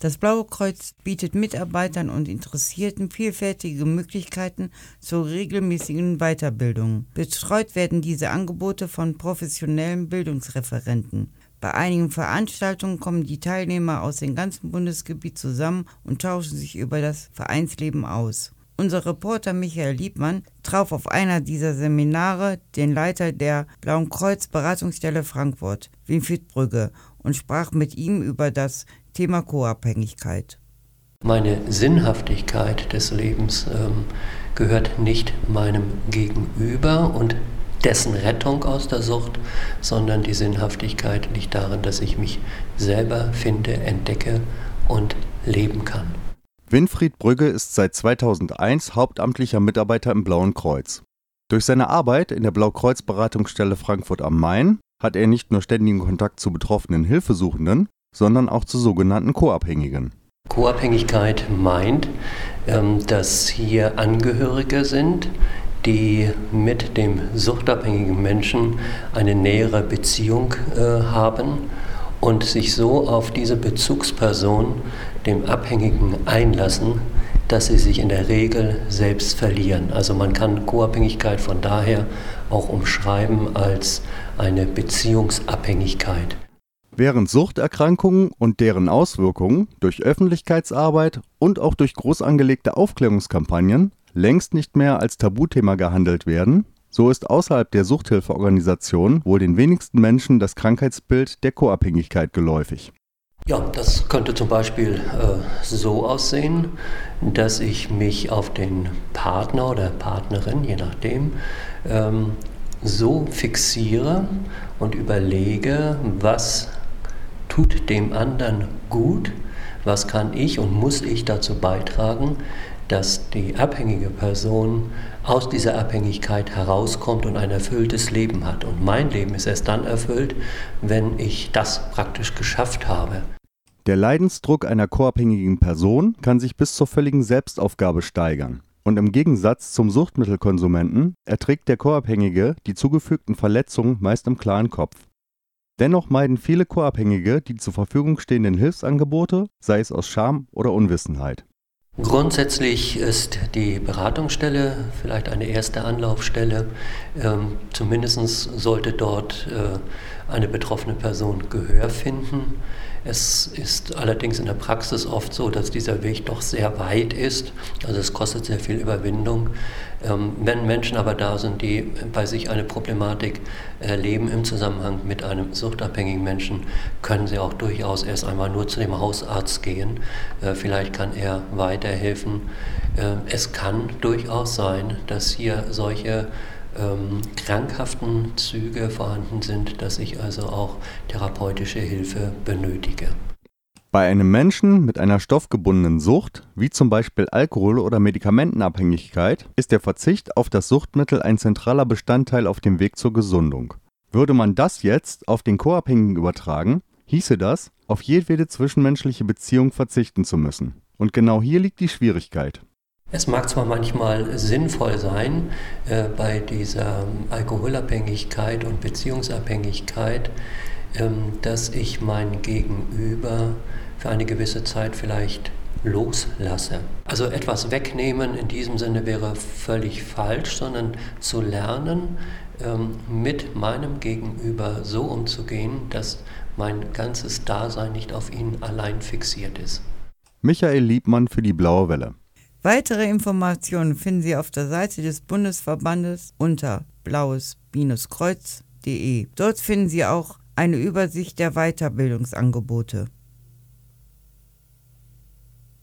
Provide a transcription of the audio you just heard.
Das Blaue Kreuz bietet Mitarbeitern und Interessierten vielfältige Möglichkeiten zur regelmäßigen Weiterbildung. Betreut werden diese Angebote von professionellen Bildungsreferenten. Bei einigen Veranstaltungen kommen die Teilnehmer aus dem ganzen Bundesgebiet zusammen und tauschen sich über das Vereinsleben aus. Unser Reporter Michael Liebmann traf auf einer dieser Seminare den Leiter der Blauen Kreuz Beratungsstelle Frankfurt, Winfried Brügge, und sprach mit ihm über das Thema Co-Abhängigkeit. Meine Sinnhaftigkeit des Lebens gehört nicht meinem Gegenüber und dessen Rettung aus der Sucht, sondern die Sinnhaftigkeit liegt darin, dass ich mich selber finde, entdecke und leben kann. Winfried Brügge ist seit 2001 hauptamtlicher Mitarbeiter im Blauen Kreuz. Durch seine Arbeit in der Blaukreuz-Beratungsstelle Frankfurt am Main hat er nicht nur ständigen Kontakt zu betroffenen Hilfesuchenden, sondern auch zu sogenannten Co-Abhängigen. Co-Abhängigkeit meint, dass hier Angehörige sind, die mit dem suchtabhängigen Menschen eine nähere Beziehung haben und sich so auf diese Bezugsperson, dem Abhängigen, einlassen, dass sie sich in der Regel selbst verlieren. Also man kann Co-Abhängigkeit von daher auch umschreiben als eine Beziehungsabhängigkeit. Während Suchterkrankungen und deren Auswirkungen durch Öffentlichkeitsarbeit und auch durch groß angelegte Aufklärungskampagnen längst nicht mehr als Tabuthema gehandelt werden, so ist außerhalb der Suchthilfeorganisation wohl den wenigsten Menschen das Krankheitsbild der Co-Abhängigkeit geläufig. Ja, das könnte zum Beispiel so aussehen, dass ich mich auf den Partner oder Partnerin, je nachdem, so fixiere und überlege, was tut dem anderen gut, was kann ich und muss ich dazu beitragen, dass die abhängige Person aus dieser Abhängigkeit herauskommt und ein erfülltes Leben hat. Und mein Leben ist erst dann erfüllt, wenn ich das praktisch geschafft habe. Der Leidensdruck einer co-abhängigen Person kann sich bis zur völligen Selbstaufgabe steigern. Und im Gegensatz zum Suchtmittelkonsumenten erträgt der Co-Abhängige die zugefügten Verletzungen meist im klaren Kopf. Dennoch meiden viele Co-Abhängige die zur Verfügung stehenden Hilfsangebote, sei es aus Scham oder Unwissenheit. Grundsätzlich ist die Beratungsstelle vielleicht eine erste Anlaufstelle. Zumindest sollte dort eine betroffene Person Gehör finden. Es ist allerdings in der Praxis oft so, dass dieser Weg doch sehr weit ist. Also es kostet sehr viel Überwindung. Wenn Menschen aber da sind, die bei sich eine Problematik erleben im Zusammenhang mit einem suchtabhängigen Menschen, können sie auch durchaus erst einmal nur zu dem Hausarzt gehen. Vielleicht kann er weiterhelfen. Es kann durchaus sein, dass hier solche krankhaften Züge vorhanden sind, dass ich also auch therapeutische Hilfe benötige. Bei einem Menschen mit einer stoffgebundenen Sucht, wie zum Beispiel Alkohol- oder Medikamentenabhängigkeit, ist der Verzicht auf das Suchtmittel ein zentraler Bestandteil auf dem Weg zur Gesundung. Würde man das jetzt auf den Co-Abhängigen übertragen, hieße das, auf jedwede zwischenmenschliche Beziehung verzichten zu müssen. Und genau hier liegt die Schwierigkeit. Es mag zwar manchmal sinnvoll sein, bei dieser Alkoholabhängigkeit und Beziehungsabhängigkeit, dass ich mein Gegenüber für eine gewisse Zeit vielleicht loslasse. Also etwas wegnehmen in diesem Sinne wäre völlig falsch, sondern zu lernen, mit meinem Gegenüber so umzugehen, dass mein ganzes Dasein nicht auf ihn allein fixiert ist. Michael Liebmann für die Blaue Welle. Weitere Informationen finden Sie auf der Seite des Bundesverbandes unter blaues-kreuz.de. Dort finden Sie auch eine Übersicht der Weiterbildungsangebote.